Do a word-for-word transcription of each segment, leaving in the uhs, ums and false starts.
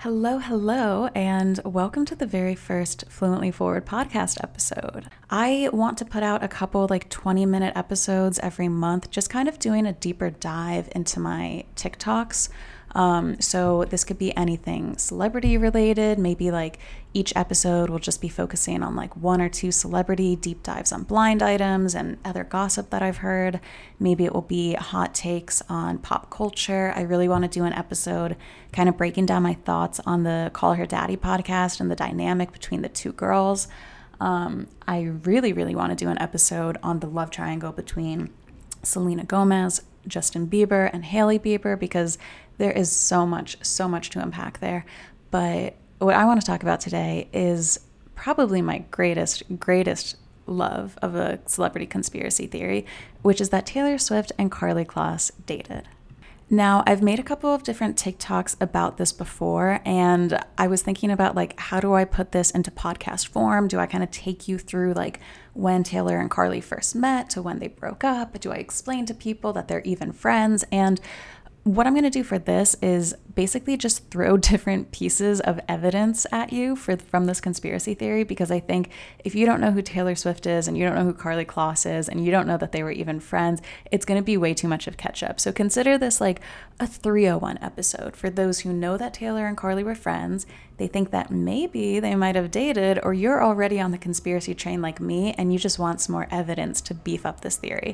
Hello, hello, and welcome to the very first Fluently Forward podcast episode. I want to put out a couple like twenty minute episodes every month, just kind of doing a deeper dive into my TikToks. Um, so this could be anything celebrity related. Maybe like each episode will just be focusing on like one or two celebrity deep dives on blind items and other gossip that I've heard. Maybe it will be hot takes on pop culture. I really want to do an episode kind of breaking down my thoughts on the Call Her Daddy podcast and the dynamic between the two girls. Um, I really, really want to do an episode on the love triangle between Selena Gomez, Justin Bieber, and Hailey Bieber, because there is so much, so much to unpack there. But what I want to talk about today is probably my greatest, greatest love of a celebrity conspiracy theory, which is that Taylor Swift and Karlie Kloss dated. Now, I've made a couple of different TikToks about this before, and I was thinking about like, how do I put this into podcast form? Do I kind of take you through like when Taylor and Karlie first met to when they broke up? Do I explain to people that they're even friends? And what I'm going to do for this is basically just throw different pieces of evidence at you for from this conspiracy theory, because I think if you don't know who Taylor Swift is and you don't know who Karlie Kloss is and you don't know that they were even friends, it's going to be way too much of catch up. So consider this like a three oh one episode for those who know that Taylor and Karlie were friends. They think that maybe they might have dated, or you're already on the conspiracy train like me and you just want some more evidence to beef up this theory.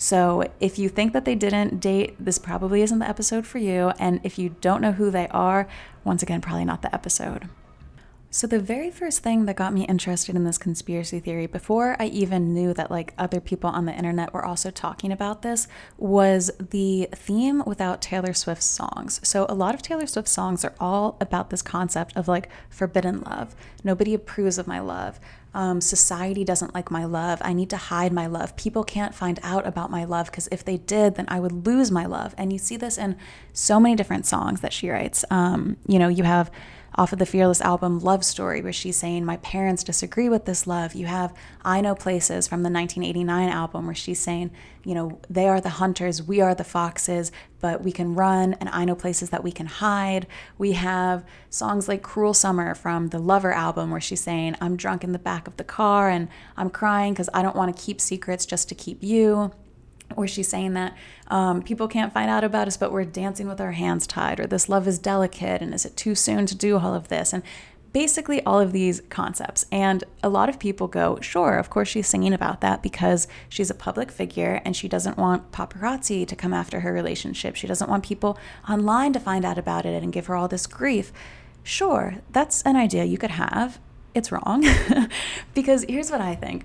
So if you think that they didn't date, this probably isn't the episode for you. And if you don't know who they are, once again, probably not the episode. So the very first thing that got me interested in this conspiracy theory, before I even knew that like other people on the internet were also talking about this, was the theme without Taylor Swift's songs. So a lot of Taylor Swift songs are all about this concept of like forbidden love. Nobody approves of my love. Um, society doesn't like my love. I need to hide my love. People can't find out about my love, because if they did, then I would lose my love. And you see this in so many different songs that she writes. Um, you know, you have off of the Fearless album, Love Story, where she's saying, my parents disagree with this love. You have I Know Places from the nineteen eighty-nine album, where she's saying, you know, they are the hunters, we are the foxes, but we can run, and I know places that we can hide. We have songs like Cruel Summer from the Lover album, where she's saying, I'm drunk in the back of the car and I'm crying because I don't want to keep secrets just to keep you. Or she's saying that um, people can't find out about us, but we're dancing with our hands tied, or this love is delicate, and is it too soon to do all of this? And basically all of these concepts. And a lot of people go, sure, of course she's singing about that because she's a public figure and she doesn't want paparazzi to come after her relationship. She doesn't want people online to find out about it and give her all this grief. Sure, that's an idea you could have. It's wrong. Because here's what I think.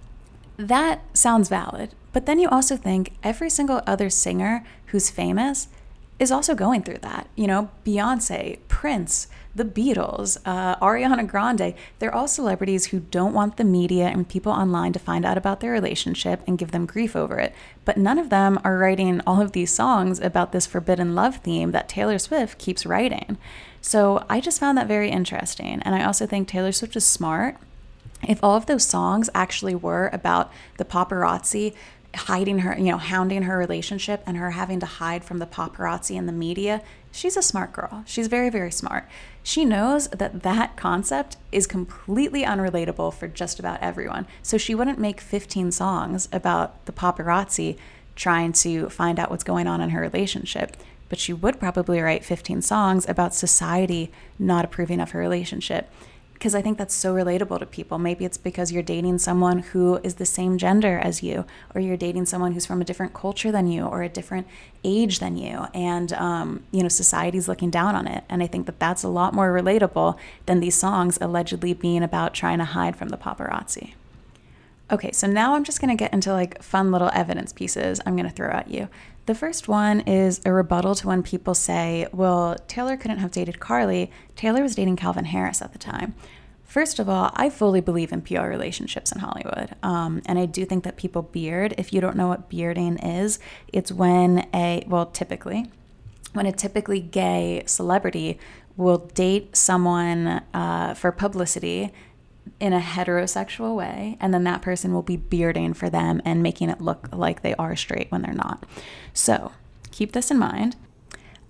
That sounds valid. But then you also think every single other singer who's famous is also going through that. You know, Beyonce, Prince, the Beatles, uh, Ariana Grande, they're all celebrities who don't want the media and people online to find out about their relationship and give them grief over it. But none of them are writing all of these songs about this forbidden love theme that Taylor Swift keeps writing. So I just found that very interesting. And I also think Taylor Swift is smart. If all of those songs actually were about the paparazzi hiding her, you know, hounding her relationship and her having to hide from the paparazzi and the media, she's a smart girl. She's very, very smart. She knows that that concept is completely unrelatable for just about everyone. So she wouldn't make fifteen songs about the paparazzi trying to find out what's going on in her relationship. But she would probably write fifteen songs about society not approving of her relationship. Because I think that's so relatable to people. Maybe it's because you're dating someone who is the same gender as you, or you're dating someone who's from a different culture than you, or a different age than you. And, um, you know, society's looking down on it. And I think that that's a lot more relatable than these songs allegedly being about trying to hide from the paparazzi. Okay, so now I'm just going to get into like fun little evidence pieces I'm going to throw at you. The first one is a rebuttal to when people say, well, Taylor couldn't have dated Karlie. Taylor was dating Calvin Harris at the time. First of all, I fully believe in P R relationships in Hollywood. Um, and I do think that people beard. If you don't know what bearding is, it's when a, well, typically, when a typically gay celebrity will date someone uh, for publicity in a heterosexual way, and then that person will be bearding for them and making it look like they are straight when they're not. So keep this in mind.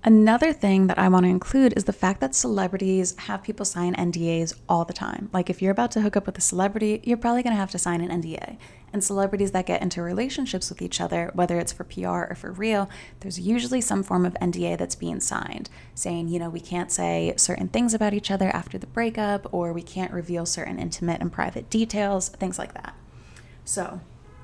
Another thing that I want to include is the fact that celebrities have people sign N D As all the time. Like if you're about to hook up with a celebrity, you're probably going to have to sign an N D A. And celebrities that get into relationships with each other, whether it's for P R or for real, there's usually some form of N D A that's being signed, saying, you know, we can't say certain things about each other after the breakup, or we can't reveal certain intimate and private details, things like that. So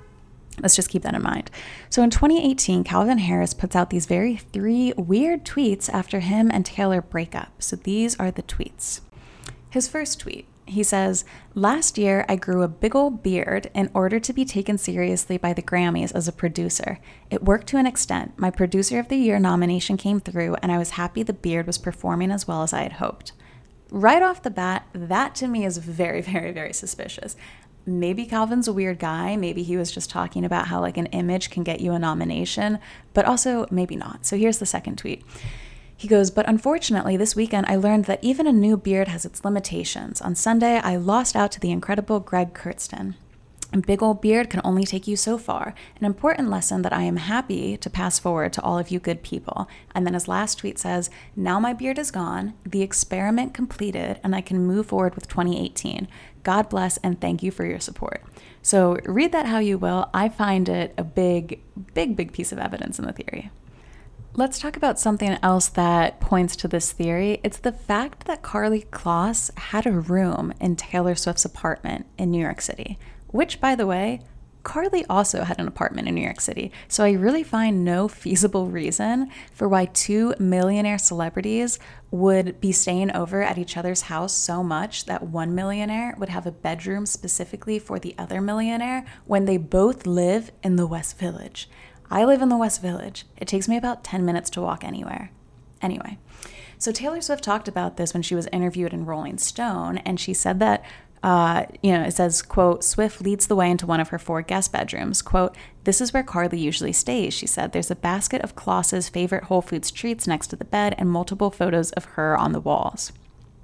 let's just keep that in mind. So in twenty eighteen, Calvin Harris puts out these very three weird tweets after him and Taylor break up. So these are the tweets. His first tweet, he says, "Last year, I grew a big old beard in order to be taken seriously by the Grammys as a producer. It worked to an extent. My Producer of the Year nomination came through, and I was happy the beard was performing as well as I had hoped." Right off the bat, that to me is very, very, very suspicious. Maybe Calvin's a weird guy. Maybe he was just talking about how like an image can get you a nomination, but also maybe not. So here's the second tweet. He goes, "But unfortunately, this weekend I learned that even a new beard has its limitations. On Sunday, I lost out to the incredible Greg Kurtzton. A big old beard can only take you so far. An important lesson that I am happy to pass forward to all of you good people." And then his last tweet says, "Now my beard is gone, the experiment completed, and I can move forward with twenty eighteen. God bless and thank you for your support." So read that how you will. I find it a big, big, big piece of evidence in the theory. Let's talk about something else that points to this theory. It's the fact that Karlie Kloss had a room in Taylor Swift's apartment in New York City, which, by the way, Karlie also had an apartment in New York City. So I really find no feasible reason for why two millionaire celebrities would be staying over at each other's house so much that one millionaire would have a bedroom specifically for the other millionaire when they both live in the West Village. I live in the West Village. It takes me about ten minutes to walk anywhere. Anyway, so Taylor Swift talked about this when she was interviewed in Rolling Stone, and she said that Uh, you know, it says, quote, "Swift leads the way into one of her four guest bedrooms. Quote, this is where Karlie usually stays," she said. "There's a basket of Kloss's favorite Whole Foods treats next to the bed and multiple photos of her on the walls."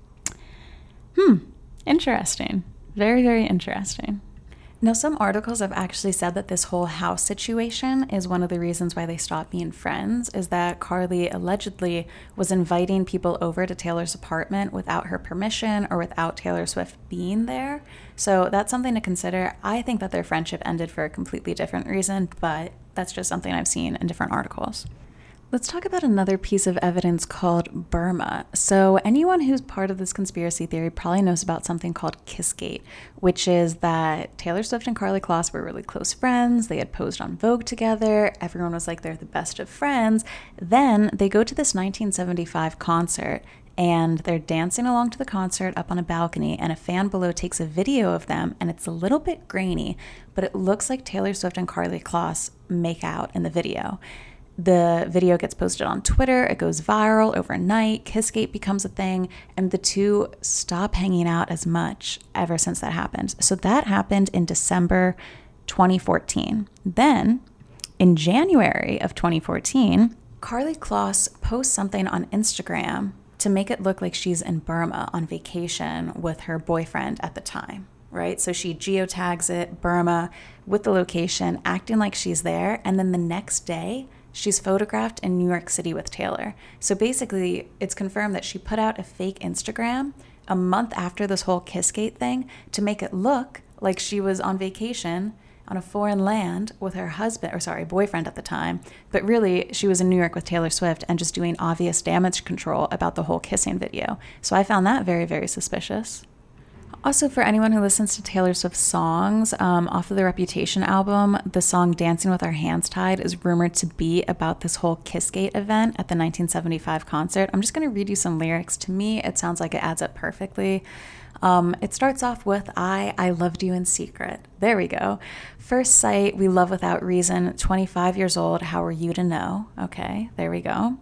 Hmm, interesting. Very, very interesting. Now, some articles have actually said that this whole house situation is one of the reasons why they stopped being friends, is that Karlie allegedly was inviting people over to Taylor's apartment without her permission or without Taylor Swift being there. So that's something to consider. I think that their friendship ended for a completely different reason, but that's just something I've seen in different articles. Let's talk about another piece of evidence called Burma. So anyone who's part of this conspiracy theory probably knows about something called Kissgate, which is that Taylor Swift and Karlie Kloss were really close friends. They had posed on Vogue together. Everyone was like, they're the best of friends. Then they go to this nineteen seventy-five concert, and they're dancing along to the concert up on a balcony, and a fan below takes a video of them, and it's a little bit grainy, but it looks like Taylor Swift and Karlie Kloss make out in the video. The video gets posted on Twitter, it goes viral overnight, Kissgate becomes a thing, and the two stop hanging out as much ever since that happened. So that happened in December twenty fourteen. Then, in January of twenty fourteen, Karlie Kloss posts something on Instagram to make it look like she's in Burma on vacation with her boyfriend at the time, right? So she geotags it, Burma, with the location, acting like she's there, and then the next day, she's photographed in New York City with Taylor. So basically, it's confirmed that she put out a fake Instagram a month after this whole Kissgate thing to make it look like she was on vacation on a foreign land with her husband, or sorry, boyfriend at the time. But really, she was in New York with Taylor Swift and just doing obvious damage control about the whole kissing video. So I found that very, very suspicious. Also, for anyone who listens to Taylor Swift's songs, um, off of the Reputation album, the song Dancing with Our Hands Tied is rumored to be about this whole Kissgate event at the nineteen seventy-five concert. I'm just going to read you some lyrics. To me, it sounds like it adds up perfectly. Um, it starts off with, I, I loved you in secret. There we go. First sight, we love without reason. twenty-five years old, how are you to know? Okay, there we go.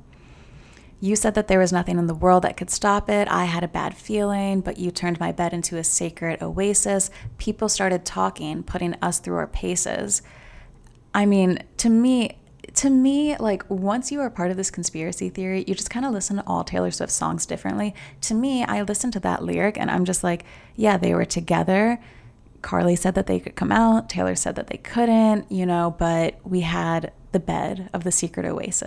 You said that there was nothing in the world that could stop it. I had a bad feeling, but you turned my bed into a sacred oasis. People started talking, putting us through our paces. I mean, to me, to me, like, once you are part of this conspiracy theory, you just kind of listen to all Taylor Swift songs differently. To me, I listen to that lyric and I'm just like, yeah, they were together. Karlie said that they could come out. Taylor said that they couldn't, you know, but we had the bed of the secret oasis.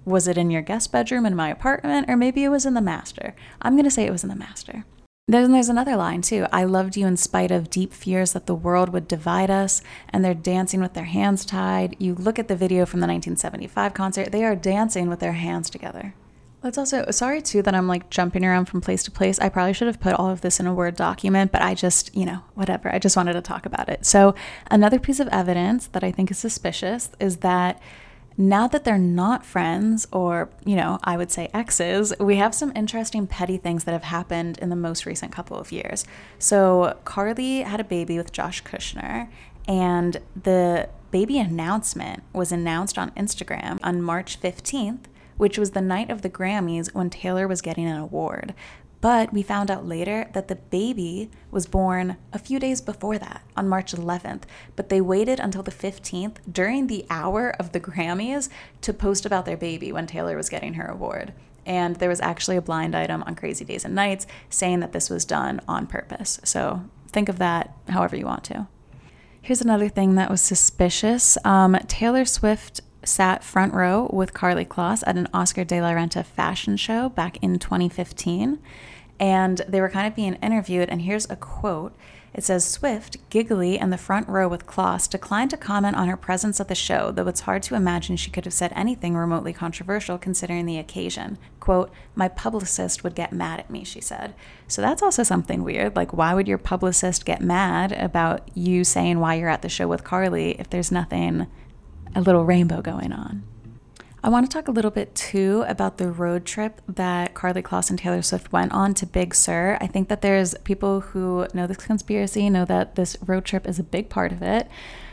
Was it in your guest bedroom in my apartment? Or maybe it was in the master. I'm going to say it was in the master. There's, there's another line too. I loved you in spite of deep fears that the world would divide us. And they're dancing with their hands tied. You look at the video from the nineteen seventy-five concert. They are dancing with their hands together. Let's also, sorry too that I'm like jumping around from place to place. I probably should have put all of this in a Word document, but I just, you know, whatever. I just wanted to talk about it. So another piece of evidence that I think is suspicious is that now that they're not friends, or, you know, I would say exes, we have some interesting petty things that have happened in the most recent couple of years. So Carly had a baby with Josh Kushner, and the baby announcement was announced on Instagram on March fifteenth, which was the night of the Grammys when Taylor was getting an award. But we found out later that the baby was born a few days before that, on March eleventh. But they waited until the fifteenth, during the hour of the Grammys, to post about their baby when Taylor was getting her award. And there was actually a blind item on Crazy Days and Nights saying that this was done on purpose. So think of that however you want to. Here's another thing that was suspicious. Um, Taylor Swift sat front row with Karlie Kloss at an Oscar de la Renta fashion show back in twenty fifteen. And they were kind of being interviewed, and here's a quote. It says, Swift, giggly in the front row with Kloss, declined to comment on her presence at the show, though it's hard to imagine she could have said anything remotely controversial considering the occasion. Quote, my publicist would get mad at me, she said. So that's also something weird. Like, why would your publicist get mad about you saying why you're at the show with Carly if there's nothing, a little rainbow going on? I want to talk a little bit too about the road trip that Karlie Kloss and Taylor Swift went on to Big Sur. I think that there's people who know this conspiracy, know that this road trip is a big part of it.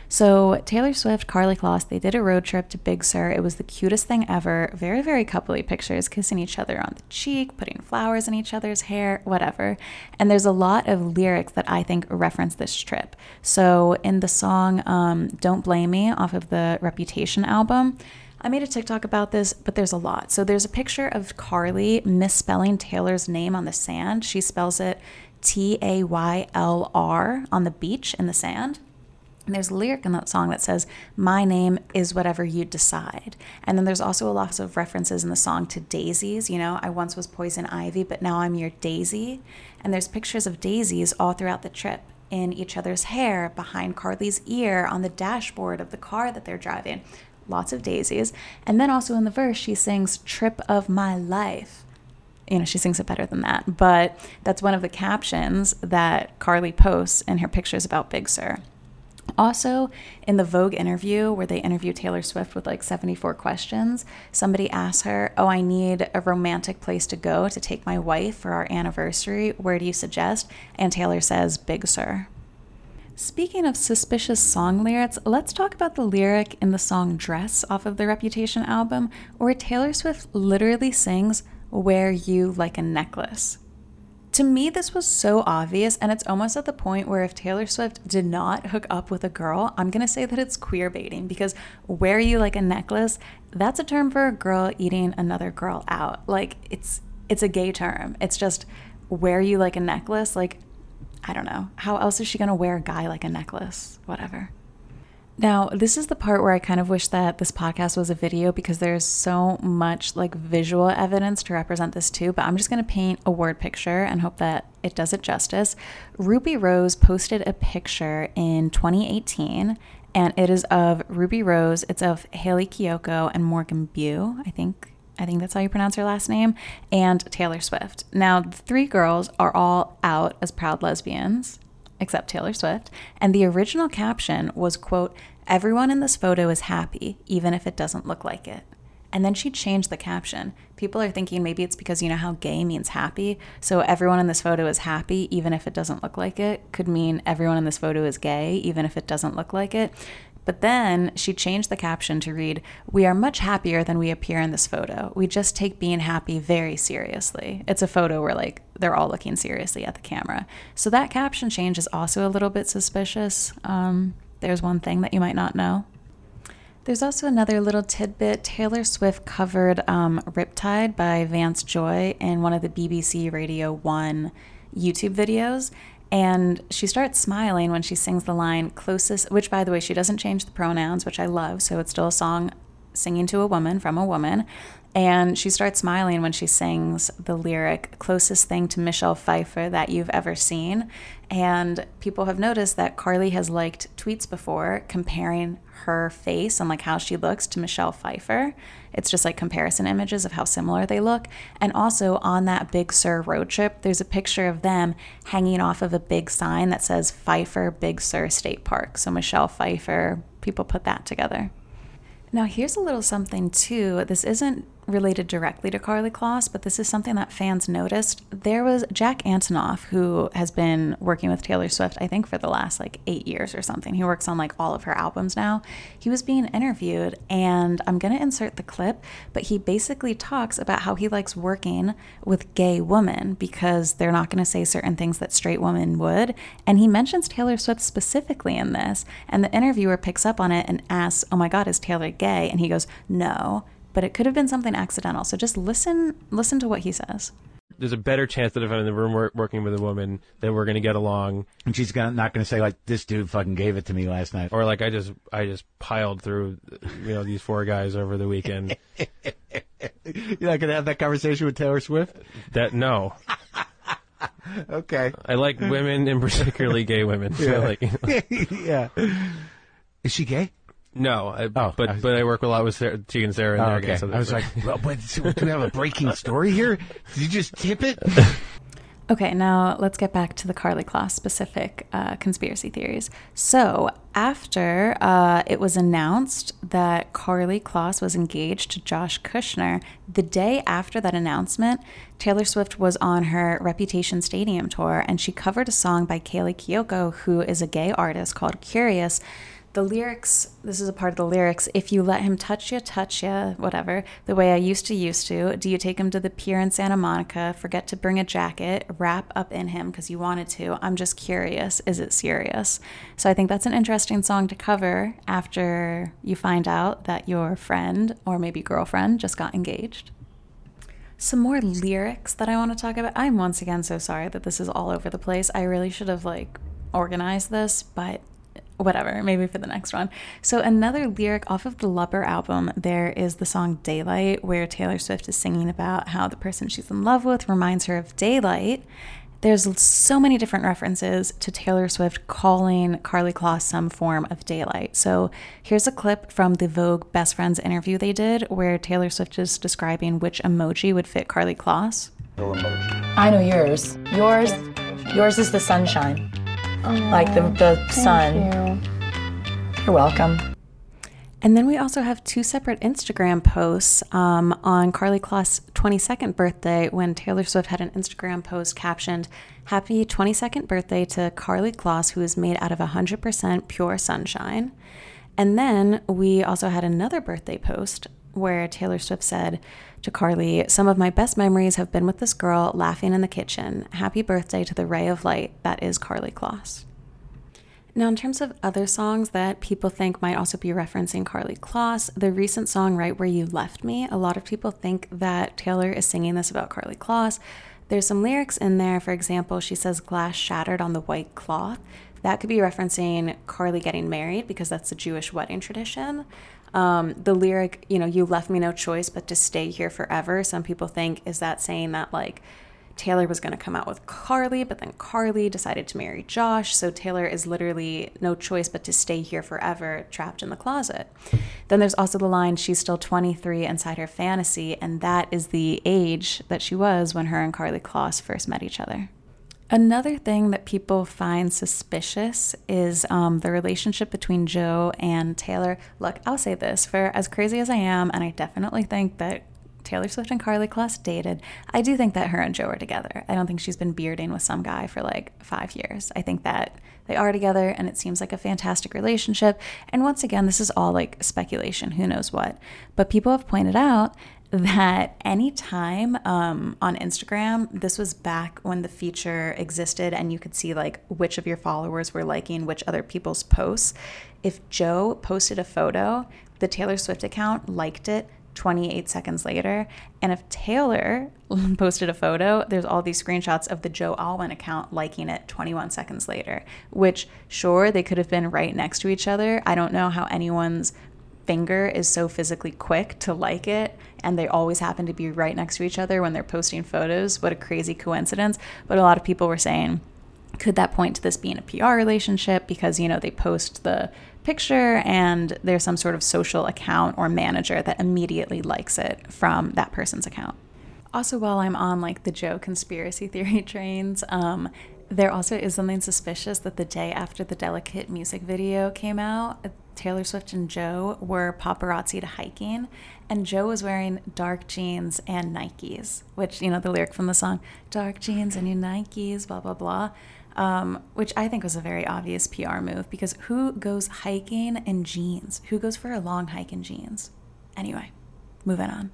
So Taylor Swift, Karlie Kloss, they did a road trip to Big Sur. It was the cutest thing ever. Very, very coupley pictures, kissing each other on the cheek, putting flowers in each other's hair, whatever. And there's a lot of lyrics that I think reference this trip. So in the song um, Don't Blame Me off of the Reputation album, I made a TikTok about this, but there's a lot. So there's a picture of Carly misspelling Taylor's name on the sand. She spells it T A Y L R on the beach in the sand. And there's a lyric in that song that says, my name is whatever you decide. And then there's also a lot of references in the song to daisies. You know, I once was poison ivy, but now I'm your daisy. And there's pictures of daisies all throughout the trip, in each other's hair, behind Carly's ear, on the dashboard of the car that they're driving. Lots of daisies. And then also in the verse, she sings Trip of My Life. You know, she sings it better than that. But that's one of the captions that Carly posts in her pictures about Big Sur. Also, in the Vogue interview where they interview Taylor Swift with like seventy-four questions, somebody asks her, oh, I need a romantic place to go to take my wife for our anniversary. Where do you suggest? And Taylor says, Big Sur. Speaking of suspicious song lyrics, let's talk about the lyric in the song Dress off of the Reputation album, where Taylor Swift literally sings, wear you like a necklace. To me, this was so obvious, and it's almost at the point where if Taylor Swift did not hook up with a girl, I'm going to say that it's queer baiting, because wear you like a necklace, that's a term for a girl eating another girl out. Like, it's it's a gay term. It's just wear you like a necklace, like, I don't know. How else is she going to wear a guy like a necklace? Whatever. Now, this is the part where I kind of wish that this podcast was a video, because there's so much like visual evidence to represent this too, but I'm just going to paint a word picture and hope that it does it justice. Ruby Rose posted a picture in twenty eighteen, and it is of Ruby Rose. It's of Hayley Kiyoko and Morgan Bew, I think. I think that's how you pronounce her last name, and Taylor Swift. Now, the three girls are all out as proud lesbians, except Taylor Swift, and the original caption was, quote, everyone in this photo is happy, even if it doesn't look like it. And then she changed the caption. People are thinking maybe it's because you know how gay means happy, so everyone in this photo is happy, even if it doesn't look like it, could mean everyone in this photo is gay, even if it doesn't look like it. But then she changed the caption to read, we are much happier than we appear in this photo. We just take being happy very seriously. It's a photo where like they're all looking seriously at the camera. So that caption change is also a little bit suspicious. Um, there's one thing that you might not know. There's also another little tidbit. Taylor Swift covered um, Riptide by Vance Joy in one of the B B C Radio one YouTube videos. And she starts smiling when she sings the line closest, which, by the way, she doesn't change the pronouns, which I love. So it's still a song singing to a woman from a woman. And she starts smiling when she sings the lyric, "Closest thing to Michelle Pfeiffer that you've ever seen." And people have noticed that Carly has liked tweets before comparing her face and like how she looks to Michelle Pfeiffer. It's just like comparison images of how similar they look. And also on that Big Sur road trip, there's a picture of them hanging off of a big sign that says Pfeiffer Big Sur State Park. So Michelle Pfeiffer, people put that together. Now, here's a little something, too. This isn't related directly to Karlie Kloss, but this is something that fans noticed. There was Jack Antonoff, who has been working with Taylor Swift, I think, for the last, like, eight years or something. He works on, like, all of her albums now. He was being interviewed, and I'm going to insert the clip, but he basically talks about how he likes working with gay women because they're not going to say certain things that straight women would. And he mentions Taylor Swift specifically in this, and the interviewer picks up on it and asks, "Oh my God, is Taylor gay?" And he goes, "No." But it could have been something accidental. So just listen listen to what he says. There's a better chance that if I'm in the room wor- working with a woman, that we're going to get along. And she's gonna, not going to say, like, this dude fucking gave it to me last night. Or like, I just I just piled through, you know, these four guys over the weekend. You're not going to have that conversation with Taylor Swift? That, no. Okay. I like women, and particularly gay women. So Yeah. like, you know. Yeah. Is she gay? No, I, Oh, but I was- but I work a lot with Sarah, Tegan and Sarah. And Oh, they're okay. gay, so I was that's- like, well, but so, do we have a breaking story here? Did you just tip it? Okay, now let's get back to the Karlie Kloss specific uh, conspiracy theories. So after uh, it was announced that Karlie Kloss was engaged to Josh Kushner, the day after that announcement, Taylor Swift was on her Reputation Stadium tour, and she covered a song by Kaylee Kiyoko, who is a gay artist, called Curious. The lyrics, this is a part of the lyrics, "If you let him touch ya, touch ya, whatever, the way I used to, used to. Do you take him to the pier in Santa Monica? Forget to bring a jacket, wrap up in him because you wanted to. I'm just curious, is it serious?" So I think that's an interesting song to cover after you find out that your friend or maybe girlfriend just got engaged. Some more lyrics that I want to talk about. I'm once again so sorry that this is all over the place. I really should have like organized this, but whatever, maybe for the next one. So another lyric off of the Lover album, there is the song Daylight, where Taylor Swift is singing about how the person she's in love with reminds her of daylight. There's so many different references to Taylor Swift calling Karlie Kloss some form of daylight. So here's a clip from the Vogue Best Friends interview they did, where Taylor Swift is describing which emoji would fit Karlie Kloss. I know yours. Yours, yours is the sunshine. Like the, the sun. You. You're welcome. And then we also have two separate Instagram posts um, on Karlie Kloss' twenty-second birthday, when Taylor Swift had an Instagram post captioned, "Happy twenty-second birthday to Karlie Kloss, who is made out of one hundred percent pure sunshine." And then we also had another birthday post where Taylor Swift said to Karlie, "Some of my best memories have been with this girl laughing in the kitchen. Happy birthday to the ray of light that is Karlie Kloss." Now, in terms of other songs that people think might also be referencing Karlie Kloss, the recent song Right Where You Left Me, a lot of people think that Taylor is singing this about Karlie Kloss. There's some lyrics in there. For example, she says glass shattered on the white cloth. That could be referencing Karlie getting married because that's the Jewish wedding tradition. Um, the lyric, you know, "you left me no choice but to stay here forever." Some people think, is that saying that like Taylor was going to come out with Karlie, but then Karlie decided to marry Josh. So Taylor is literally no choice but to stay here forever, trapped in the closet. Then there's also the line, "She's still twenty-three inside her fantasy." And that is the age that she was when her and Karlie Kloss first met each other. Another thing that people find suspicious is um, the relationship between Joe and Taylor. Look, I'll say this, for as crazy as I am, and I definitely think that Taylor Swift and Karlie Kloss dated, I do think that her and Joe are together. I don't think she's been bearding with some guy for like five years. I think that they are together, and it seems like a fantastic relationship. And once again, this is all like speculation, who knows what. But people have pointed out that anytime um, on Instagram, this was back when the feature existed and you could see like which of your followers were liking which other people's posts. If Joe posted a photo, the Taylor Swift account liked it twenty-eight seconds later. And if Taylor posted a photo, there's all these screenshots of the Joe Alwyn account liking it twenty-one seconds later, which sure, they could have been right next to each other. I don't know how anyone's finger is so physically quick to like it, and they always happen to be right next to each other when they're posting photos. What a crazy coincidence. But a lot of people were saying, could that point to this being a P R relationship? Because, you know, they post the picture and there's some sort of social account or manager that immediately likes it from that person's account. Also, while I'm on like the Joe conspiracy theory trains, um, there also is something suspicious that the day after the Delicate music video came out, Taylor Swift and Joe were paparazzi'd hiking, and Joe was wearing dark jeans and Nikes, which, you know, the lyric from the song, dark jeans and your Nikes, blah, blah, blah, um, which I think was a very obvious P R move, because who goes hiking in jeans? Who goes for a long hike in jeans? Anyway, moving on.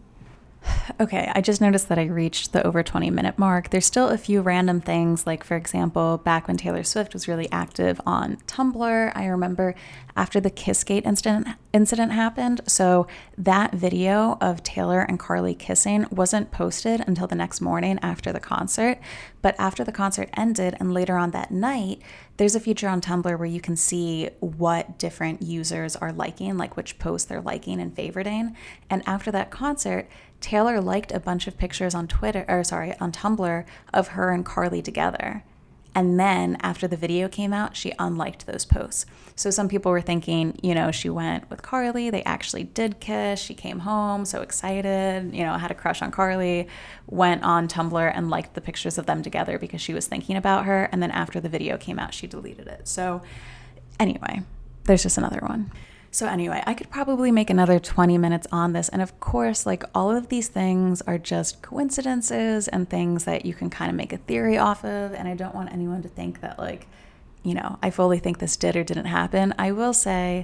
Okay, I just noticed that I reached the over twenty minute mark. There's still a few random things, like, for example, back when Taylor Swift was really active on Tumblr, I remember after the Kissgate incident incident happened, so that video of Taylor and Carly kissing wasn't posted until the next morning after the concert. But after the concert ended and later on that night, there's a feature on Tumblr where you can see what different users are liking, like which posts they're liking and favoriting. And after that concert, Taylor liked a bunch of pictures on Twitter, or sorry, on Tumblr of her and Carly together. And then after the video came out, she unliked those posts. So some people were thinking, you know, she went with Carly, they actually did kiss, she came home so excited, you know, had a crush on Carly, went on Tumblr and liked the pictures of them together because she was thinking about her. And then after the video came out, she deleted it. So anyway, there's just another one. So anyway, I could probably make another twenty minutes on this. And of course, like, all of these things are just coincidences and things that you can kind of make a theory off of. And I don't want anyone to think that, like, you know, I fully think this did or didn't happen. I will say,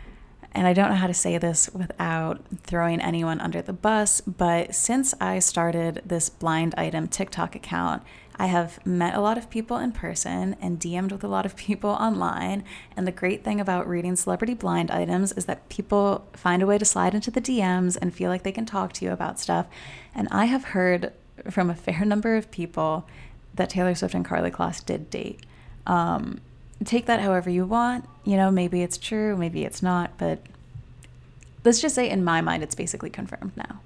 and I don't know how to say this without throwing anyone under the bus, but since I started this blind item TikTok account, I have met a lot of people in person and D M'd with a lot of people online. And the great thing about reading celebrity blind items is that people find a way to slide into the D Ms and feel like they can talk to you about stuff. And I have heard from a fair number of people that Taylor Swift and Karlie Kloss did date. Um, take that however you want. You know, maybe it's true, maybe it's not, but let's just say in my mind, it's basically confirmed now.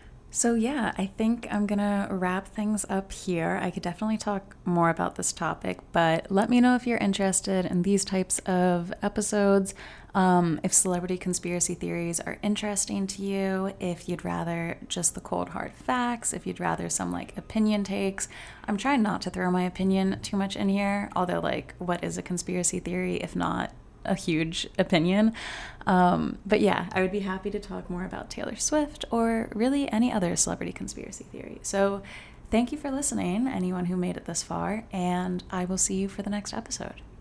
So yeah, I think I'm gonna wrap things up here. I could definitely talk more about this topic, but let me know if you're interested in these types of episodes. Um, if celebrity conspiracy theories are interesting to you, if you'd rather just the cold hard facts, if you'd rather some like opinion takes. I'm trying not to throw my opinion too much in here, although like, what is a conspiracy theory if not a huge opinion? Um, but yeah, I would be happy to talk more about Taylor Swift or really any other celebrity conspiracy theory. So thank you for listening, anyone who made it this far, and I will see you for the next episode.